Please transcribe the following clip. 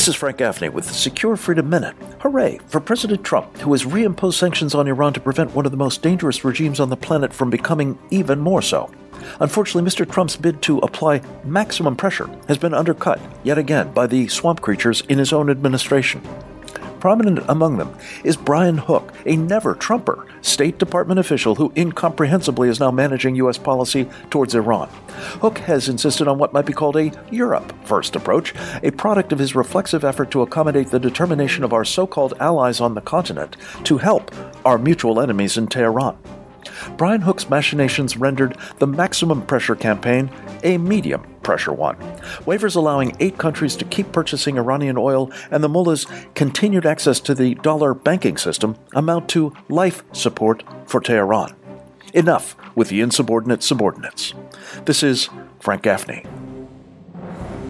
This is Frank Gaffney with the Secure Freedom Minute. Hooray for President Trump, who has reimposed sanctions on Iran to prevent one of the most dangerous regimes on the planet from becoming even more so. Unfortunately, Mr. Trump's bid to apply maximum pressure has been undercut yet again by the swamp creatures in his own administration. Prominent among them is Brian Hook, a never-Trumper State Department official who incomprehensibly is now managing U.S. policy towards Iran. Hook has insisted on what might be called a Europe-first approach, a product of his reflexive effort to accommodate the determination of our so-called allies on the continent to help our mutual enemies in Tehran. Brian Hook's machinations rendered the maximum pressure campaign a medium pressure one. Waivers allowing 8 countries to keep purchasing Iranian oil and the mullah's continued access to the dollar banking system amount to life support for Tehran. Enough with the insubordinate subordinates. This is Frank Gaffney.